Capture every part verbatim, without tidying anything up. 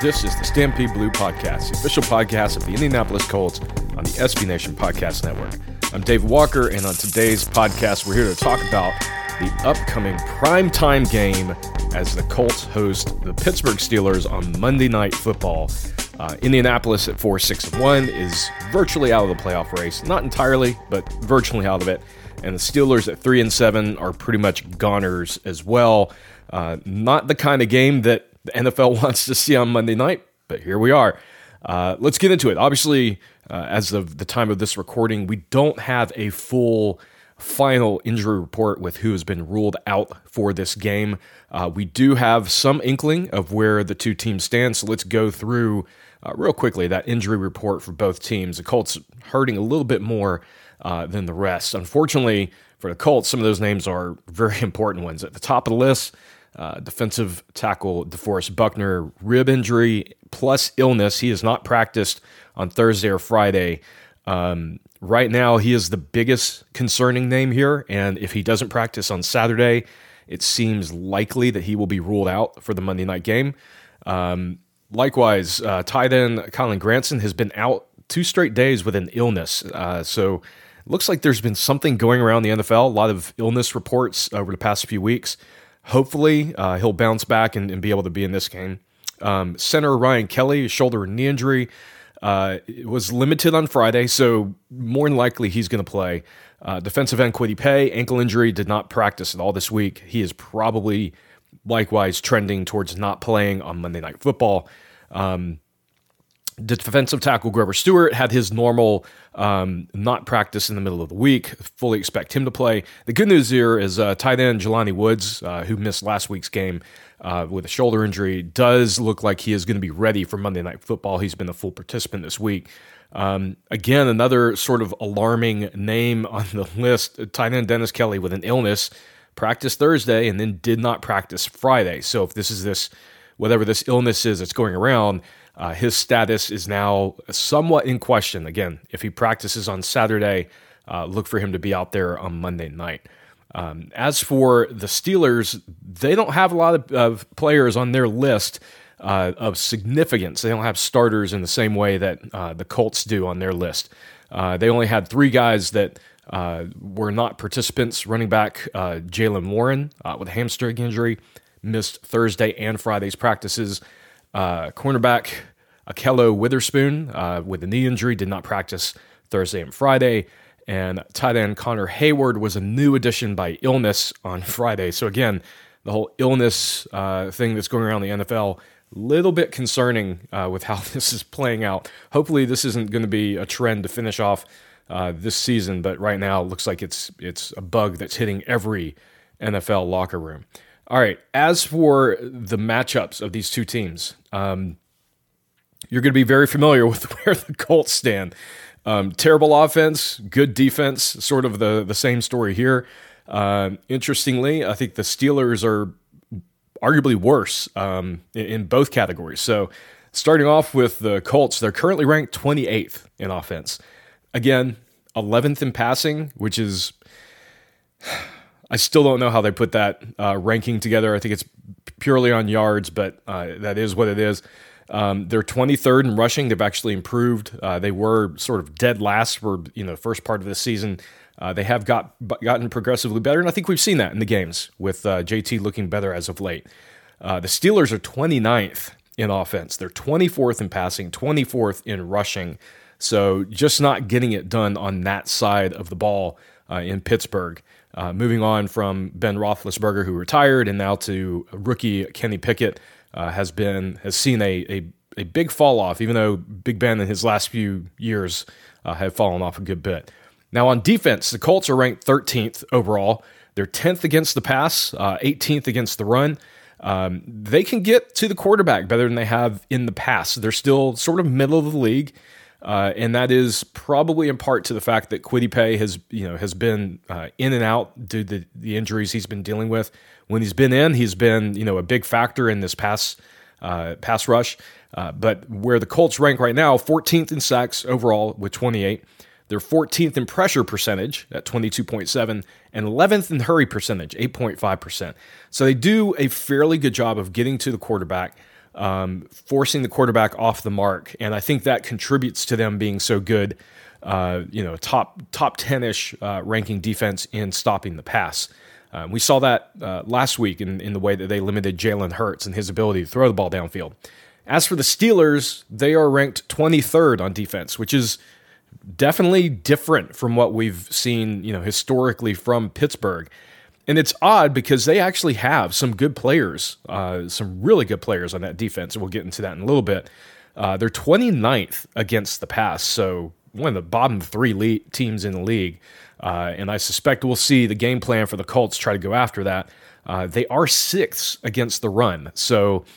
This is the Stampede Blue Podcast, the official podcast of the Indianapolis Colts on the S B Nation Podcast Network. I'm Dave Walker, and on today's podcast, we're here to talk about the upcoming primetime game as the Colts host the Pittsburgh Steelers on Monday Night Football. Uh, Indianapolis at four six one is virtually out of the playoff race. Not entirely, but virtually out of it. And the Steelers at three and seven are pretty much goners as well. Uh, not the kind of game that the N F L wants to see on Monday night, but here we are. Uh, let's get into it. Obviously, uh, as of the time of this recording, we don't have a full final injury report with who has been ruled out for this game. Uh, we do have some inkling of where the two teams stand, so let's go through uh, real quickly that injury report for both teams. The Colts hurting a little bit more uh, than the rest. Unfortunately, for the Colts, some of those names are very important ones. At the top of the list, Uh, defensive tackle DeForest Buckner, rib injury plus illness. He has not practiced on Thursday or Friday. Um, right now, he is the biggest concerning name here, and if he doesn't practice on Saturday, it seems likely that he will be ruled out for the Monday night game. Um, likewise, uh, tight end Colin Granson has been out two straight days with an illness, uh, so it looks like there's been something going around the N F L, a lot of illness reports over the past few weeks. Hopefully, uh, he'll bounce back and, and be able to be in this game. Um, center Ryan Kelly, shoulder and knee injury, uh, was limited on Friday, so more than likely he's going to play. Uh, defensive end Kwity Paye, ankle injury, did not practice at all this week. He is probably likewise trending towards not playing on Monday Night Football. Um, Defensive tackle Grover Stewart had his normal um, not practice in the middle of the week. Fully expect him to play. The good news here is uh, tight end Jelani Woods, uh, who missed last week's game uh, with a shoulder injury, does look like he is going to be ready for Monday Night Football. He's been a full participant this week. Um, again, another sort of alarming name on the list, tight end Dennis Kelly with an illness, practiced Thursday and then did not practice Friday. So if this is this, whatever this illness is that's going around, Uh, his status is now somewhat in question. Again, if he practices on Saturday, uh, look for him to be out there on Monday night. Um, as for the Steelers, they don't have a lot of, of players on their list uh, of significance. They don't have starters in the same way that uh, the Colts do on their list. Uh, they only had three guys that uh, were not participants. Running back uh, Jaylen Warren uh, with a hamstring injury missed Thursday and Friday's practices. Uh, cornerback Akello Witherspoon uh, with a knee injury did not practice Thursday and Friday, and tight end Connor Hayward was a new addition by illness on Friday. So again, the whole illness uh, thing that's going around the N F L, little bit concerning uh, with how this is playing out. Hopefully this isn't going to be a trend to finish off uh, this season, but right now it looks like it's it's a bug that's hitting every N F L locker room. All right, as for the matchups of these two teams, um, you're going to be very familiar with where the Colts stand. Um, terrible offense, good defense, sort of the, the same story here. Uh, interestingly, I think the Steelers are arguably worse um, in, in both categories. So starting off with the Colts, they're currently ranked twenty-eighth in offense. Again, eleventh in passing, which is... I still don't know how they put that uh, ranking together. I think it's purely on yards, but uh, that is what it is. Um, they're twenty-third in rushing. They've actually improved. Uh, they were sort of dead last for you know the first part of the season. Uh, they have got gotten progressively better, and I think we've seen that in the games with uh, J T looking better as of late. Uh, the Steelers are twenty-ninth in offense. They're twenty-fourth in passing, twenty-fourth in rushing. So just not getting it done on that side of the ball uh, in Pittsburgh. Uh, moving on from Ben Roethlisberger, who retired, and now to rookie Kenny Pickett, uh, has been has seen a, a a big fall off. Even though Big Ben in his last few years uh, have fallen off a good bit. Now on defense, the Colts are ranked thirteenth overall. They're tenth against the pass, uh, eighteenth against the run. Um, they can get to the quarterback better than they have in the past. They're still sort of middle of the league. Uh, and that is probably in part to the fact that Kwity Paye has, you know, has been uh, in and out due to the, the injuries he's been dealing with. When he's been in, he's been, you know, a big factor in this pass uh, pass rush. Uh, but where the Colts rank right now, fourteenth in sacks overall with twenty-eight. They're fourteenth in pressure percentage at twenty-two point seven and eleventh in hurry percentage, eight point five percent. So they do a fairly good job of getting to the quarterback. um, forcing the quarterback off the mark. And I think that contributes to them being so good, uh, you know, top top ten-ish uh, ranking defense in stopping the pass. Uh, we saw that uh, last week in, in the way that they limited Jalen Hurts and his ability to throw the ball downfield. As for the Steelers, they are ranked twenty-third on defense, which is definitely different from what we've seen, you know, historically from Pittsburgh. And it's odd because they actually have some good players, uh, some really good players on that defense, and we'll get into that in a little bit. Uh, they're twenty-ninth against the pass, so one of the bottom three le- teams in the league. Uh, and I suspect we'll see the game plan for the Colts try to go after that. Uh, they are sixth against the run, so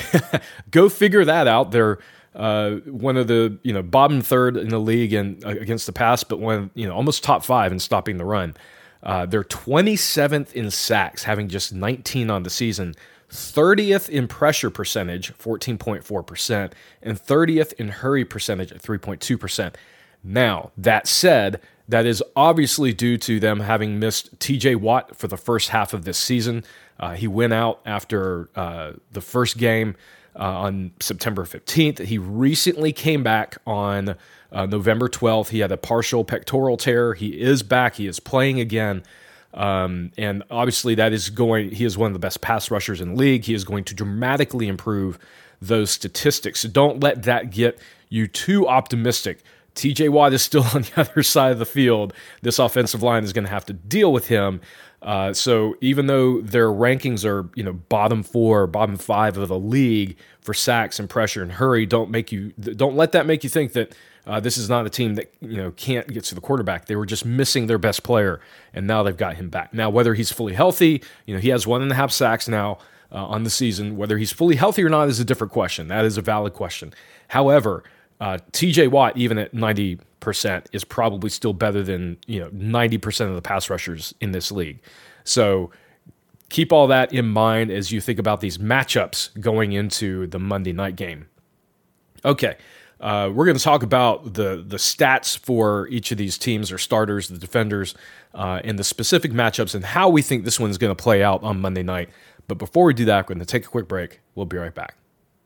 go figure that out. They're uh, one of the you know bottom third in the league and uh, against the pass, but one you know almost top five in stopping the run. Uh, they're twenty-seventh in sacks, having just nineteen on the season, thirtieth in pressure percentage, fourteen point four percent, and thirtieth in hurry percentage at three point two percent. Now, that said, that is obviously due to them having missed T J Watt for the first half of this season. Uh, he went out after uh, the first game uh, on September fifteenth. He recently came back on uh, November twelfth. He had a partial pectoral tear. He is back. He is playing again. Um, and obviously that is going, he is one of the best pass rushers in the league. He is going to dramatically improve those statistics. So don't let that get you too optimistic. T J Watt is still on the other side of the field. This offensive line is going to have to deal with him. Uh, so even though their rankings are, you know, bottom four, bottom five of the league for sacks and pressure and hurry, don't make you, don't let that make you think that uh, this is not a team that, you know, can't get to the quarterback. They were just missing their best player, and now they've got him back. Now, whether he's fully healthy, you know, he has one and a half sacks now uh, on the season. Whether he's fully healthy or not is a different question. That is a valid question. However, Uh, T J Watt, even at ninety percent, is probably still better than you know ninety percent of the pass rushers in this league. So keep all that in mind as you think about these matchups going into the Monday night game. Okay, uh, we're going to talk about the the stats for each of these teams, their starters, the defenders, uh, and the specific matchups and how we think this one's going to play out on Monday night. But before we do that, we're going to take a quick break. We'll be right back.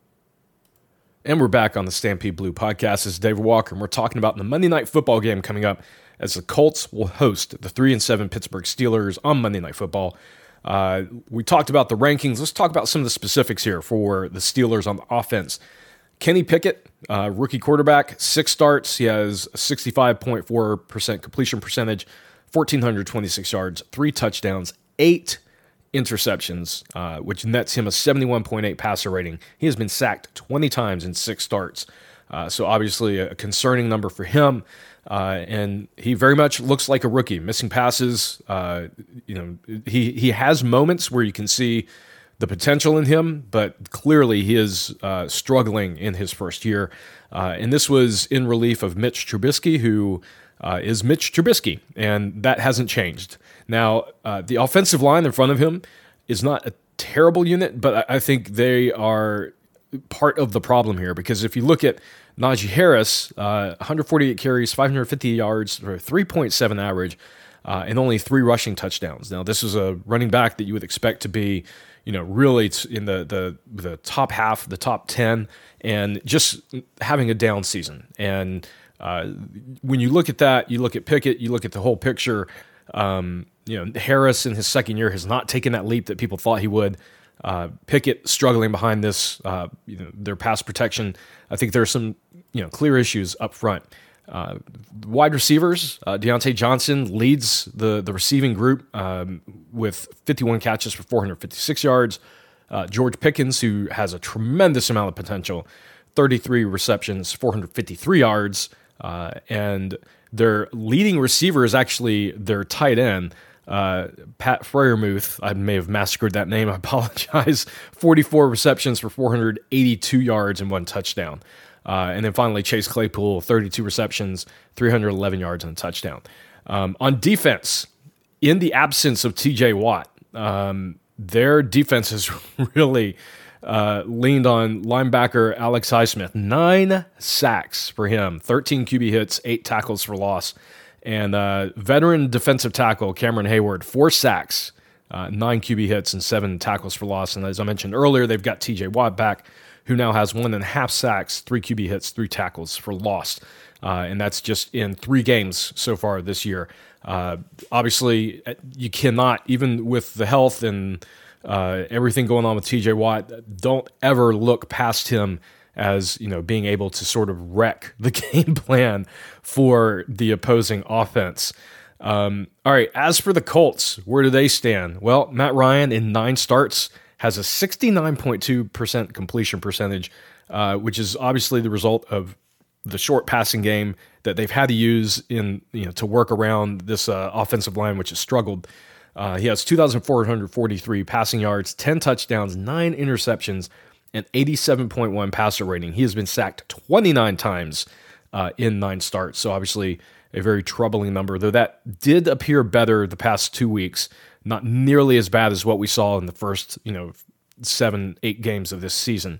And we're back on the Stampede Blue podcast. This is David Walker, and we're talking about the Monday Night Football game coming up as the Colts will host the three and seven Pittsburgh Steelers on Monday Night Football. Uh, we talked about the rankings. Let's talk about some of the specifics here for the Steelers on the offense. Kenny Pickett, uh, rookie quarterback, six starts. He has a sixty-five point four percent completion percentage, one thousand four hundred twenty-six yards, three touchdowns, eight interceptions, uh, which nets him a seventy-one point eight passer rating. He has been sacked twenty times in six starts. Uh, so obviously a concerning number for him. Uh, and he very much looks like a rookie, missing passes. Uh, you know, he, he has moments where you can see the potential in him, but clearly he is uh, struggling in his first year. Uh, and this was in relief of Mitch Trubisky, who uh, is Mitch Trubisky, and that hasn't changed. Now, uh, the offensive line in front of him is not a terrible unit, but I think they are part of the problem here, because if you look at Najee Harris, uh, one hundred forty-eight carries, five hundred fifty yards, or three point seven average, uh, and only three rushing touchdowns. Now, this is a running back that you would expect to be, you know, really in the the the top half, the top ten, and just having a down season. And uh, when you look at that, you look at Pickett, you look at the whole picture. Um, you know, Harris in his second year has not taken that leap that people thought he would. Uh, Pickett struggling behind this, uh, you know, their pass protection. I think there are some, you know, clear issues up front. Uh, wide receivers, uh, Deontay Johnson leads the the receiving group um, with fifty-one catches for four hundred fifty-six yards. Uh, George Pickens, who has a tremendous amount of potential, thirty-three receptions, four hundred fifty-three yards, uh, and their leading receiver is actually their tight end, uh, Pat Freiermuth. I may have massacred that name. I apologize. forty-four receptions for four hundred eighty-two yards and one touchdown. Uh, and then finally, Chase Claypool, thirty-two receptions, three hundred eleven yards and a touchdown. Um, on defense, in the absence of T J Watt, um, their defense has really uh, leaned on linebacker Alex Highsmith. Nine sacks for him, thirteen Q B hits, eight tackles for loss. And uh, veteran defensive tackle Cameron Hayward, four sacks, uh, nine Q B hits and seven tackles for loss. And as I mentioned earlier, they've got T J Watt back, who now has one and a half sacks, three Q B hits, three tackles for loss. Uh, and that's just in three games so far this year. Uh, obviously, you cannot, even with the health and uh, everything going on with T J Watt, don't ever look past him as, you know, being able to sort of wreck the game plan for the opposing offense. Um, all right, as for the Colts, where do they stand? Well, Matt Ryan in nine starts has a sixty-nine point two percent completion percentage, uh, which is obviously the result of the short passing game that they've had to use in, you know, to work around this uh, offensive line, which has struggled. Uh, he has two thousand four hundred forty-three passing yards, ten touchdowns, nine interceptions, and eighty-seven point one passer rating. He has been sacked twenty-nine times uh, in nine starts. So obviously a very troubling number, though that did appear better the past two weeks. Not nearly as bad as what we saw in the first, you know, seven, eight games of this season.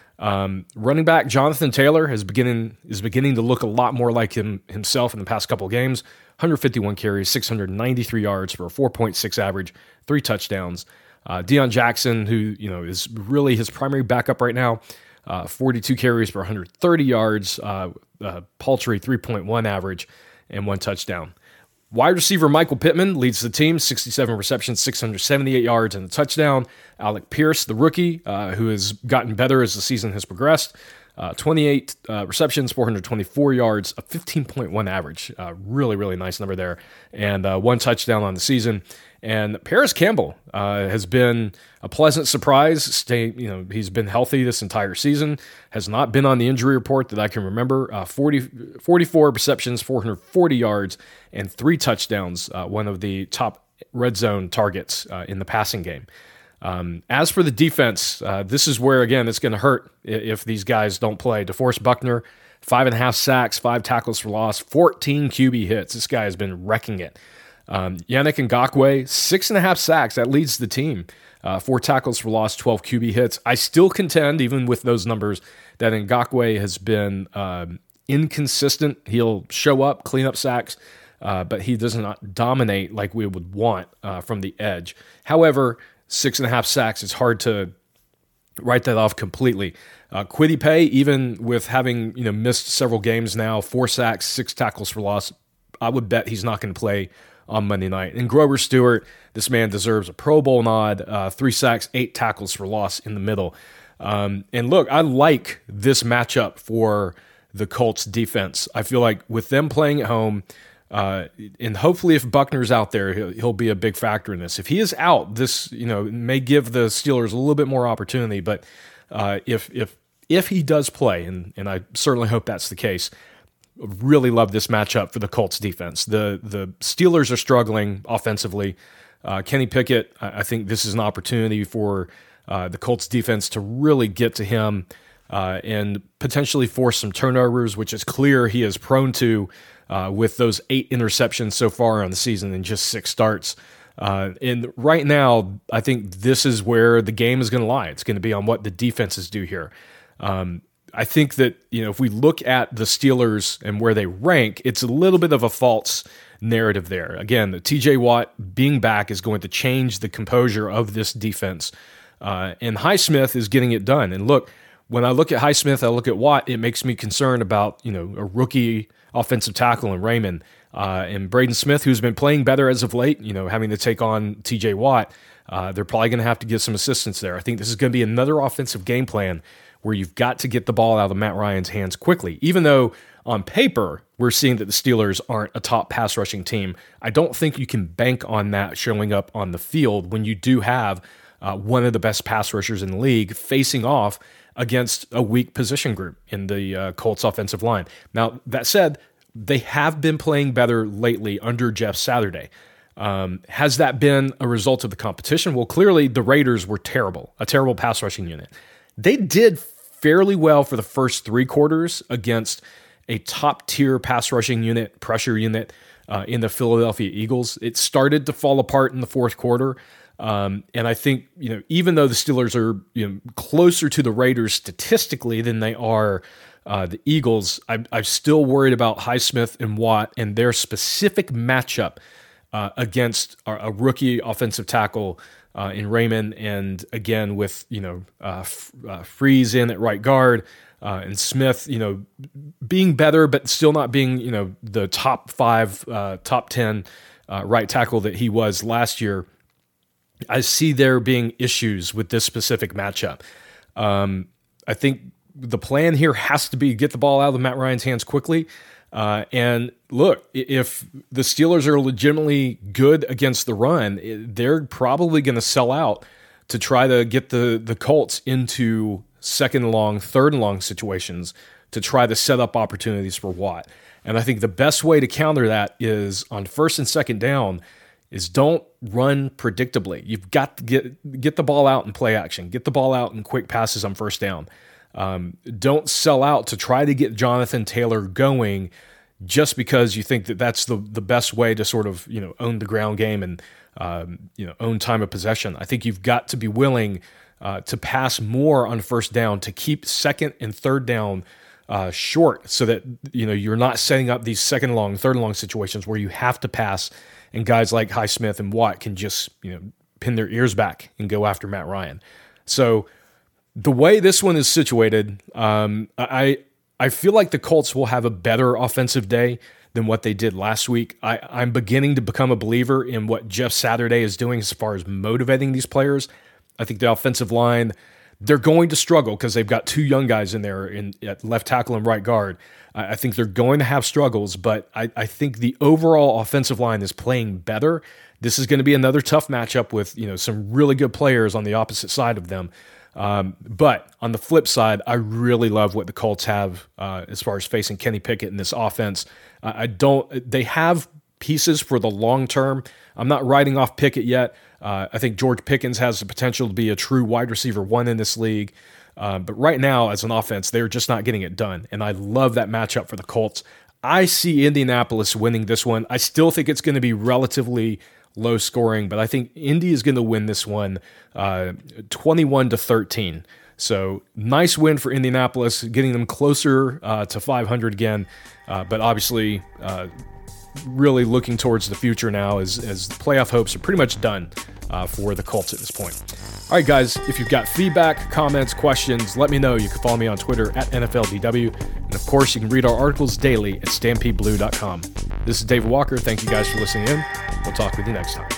Um, running back Jonathan Taylor is beginning is beginning to look a lot more like him himself in the past couple of games. one hundred fifty-one carries, six hundred ninety-three yards for a four point six average, three touchdowns. Uh, Deion Jackson, who you know is really his primary backup right now, uh, forty-two carries for one hundred thirty yards, uh, uh, paltry three point one average, and one touchdown. Wide receiver Michael Pittman leads the team, sixty-seven receptions, six hundred seventy-eight yards, and a touchdown. Alec Pierce, the rookie, uh, who has gotten better as the season has progressed, uh, twenty-eight uh, receptions, four hundred twenty-four yards, a fifteen point one average. Uh, really, really nice number there, and uh, one touchdown on the season. And Paris Campbell uh, has been a pleasant surprise. Stay, you know, he's been healthy this entire season, has not been on the injury report that I can remember. Uh, forty, forty-four receptions, four hundred forty yards, and three touchdowns, uh, one of the top red zone targets uh, in the passing game. Um, as for the defense, uh, this is where, again, it's going to hurt if these guys don't play. DeForest Buckner, five and a half sacks, five tackles for loss, fourteen Q B hits. This guy has been wrecking it. Um, Yannick Ngakoue, six and a half sacks. That leads the team. Uh, four tackles for loss, twelve Q B hits. I still contend, even with those numbers, that Ngakoue has been um, inconsistent. He'll show up, clean up sacks, uh, but he does not dominate like we would want uh, from the edge. However, six and a half sacks, it's hard to write that off completely. Uh, Kwity Paye, even with having you know missed several games now, four sacks, six tackles for loss, I would bet he's not going to play on Monday night. And Grover Stewart, this man deserves a Pro Bowl nod, uh, three sacks, eight tackles for loss in the middle. Um, and look, I like this matchup for the Colts defense. I feel like with them playing at home, uh, and hopefully if Buckner's out there, he'll, he'll be a big factor in this. If he is out, this you know may give the Steelers a little bit more opportunity. But uh, if if if he does play, and and I certainly hope that's the case, really love this matchup for the Colts defense. The the Steelers are struggling offensively. Uh, Kenny Pickett, I, I think this is an opportunity for uh, the Colts defense to really get to him uh, and potentially force some turnovers, which is clear he is prone to uh, with those eight interceptions so far on the season in just six starts. Uh, and right now, I think this is where the game is going to lie. It's going to be on what the defenses do here. Um, I think that, you know, if we look at the Steelers and where they rank, it's a little bit of a false narrative there. Again, the T J Watt being back is going to change the composure of this defense. Uh, and Highsmith is getting it done. And look, when I look at Highsmith, I look at Watt, it makes me concerned about, you know, a rookie offensive tackle in Raymond uh, and Braden Smith, who's been playing better as of late, you know, having to take on T J Watt. Uh, they're probably going to have to give some assistance there. I think this is going to be another offensive game plan where you've got to get the ball out of Matt Ryan's hands quickly. Even though on paper we're seeing that the Steelers aren't a top pass rushing team, I don't think you can bank on that showing up on the field when you do have uh, one of the best pass rushers in the league facing off against a weak position group in the uh, Colts offensive line. Now, that said, they have been playing better lately under Jeff Saturday. Um, has that been a result of the competition? Well, clearly the Raiders were terrible, a terrible pass rushing unit. They did fairly well for the first three quarters against a top-tier pass rushing unit, pressure unit uh, in the Philadelphia Eagles. It started to fall apart in the fourth quarter, um, and I think you know even though the Steelers are you know closer to the Raiders statistically than they are uh, the Eagles, I'm, I'm still worried about Highsmith and Watt and their specific matchup uh, against a, a rookie offensive tackle uh, in Raymond, and again with you know uh, F- uh, Freeze in at right guard. Uh, and Smith, you know, being better, but still not being, you know, the top five, uh, top ten uh, right tackle that he was last year. I see there being issues with this specific matchup. Um, I think the plan here has to be get the ball out of Matt Ryan's hands quickly. Uh, and look, if the Steelers are legitimately good against the run, they're probably going to sell out to try to get the the Colts into second and long, third and long situations to try to set up opportunities for Watt. And I think the best way to counter that is on first and second down is don't run predictably. You've got to get get the ball out in play action. Get the ball out in quick passes on first down. Um, don't sell out to try to get Jonathan Taylor going just because you think that that's the, the best way to sort of, you know, own the ground game and, um, you know, own time of possession. I think you've got to be willing Uh, to pass more on first down, to keep second and third down uh, short, so that you know you're not setting up these second and long, third and long situations where you have to pass, and guys like Highsmith and Watt can just you know pin their ears back and go after Matt Ryan. So the way this one is situated, um, I I feel like the Colts will have a better offensive day than what they did last week. I, I'm beginning to become a believer in what Jeff Saturday is doing as far as motivating these players. I think the offensive line, they're going to struggle because they've got two young guys in there in at left tackle and right guard. I, I think they're going to have struggles, but I, I think the overall offensive line is playing better. This is going to be another tough matchup with you know some really good players on the opposite side of them. Um, but on the flip side, I really love what the Colts have uh, as far as facing Kenny Pickett in this offense. Uh, I don't. They have pieces for the long term. I'm not writing off Pickett yet. Uh, I think George Pickens has the potential to be a true wide receiver one in this league. Uh, but right now, as an offense, they're just not getting it done. And I love that matchup for the Colts. I see Indianapolis winning this one. I still think it's going to be relatively low scoring, but I think Indy is going to win this one uh, twenty-one to thirteen. So nice win for Indianapolis, getting them closer uh, to five hundred again. Uh, but obviously, uh, really looking towards the future now as, as the playoff hopes are pretty much done uh, for the Colts at this point. All right, guys, if you've got feedback, comments, questions, let me know. You can follow me on Twitter at N F L D W. And, of course, you can read our articles daily at stampede blue dot com. This is David Walker. Thank you guys for listening in. We'll talk with you next time.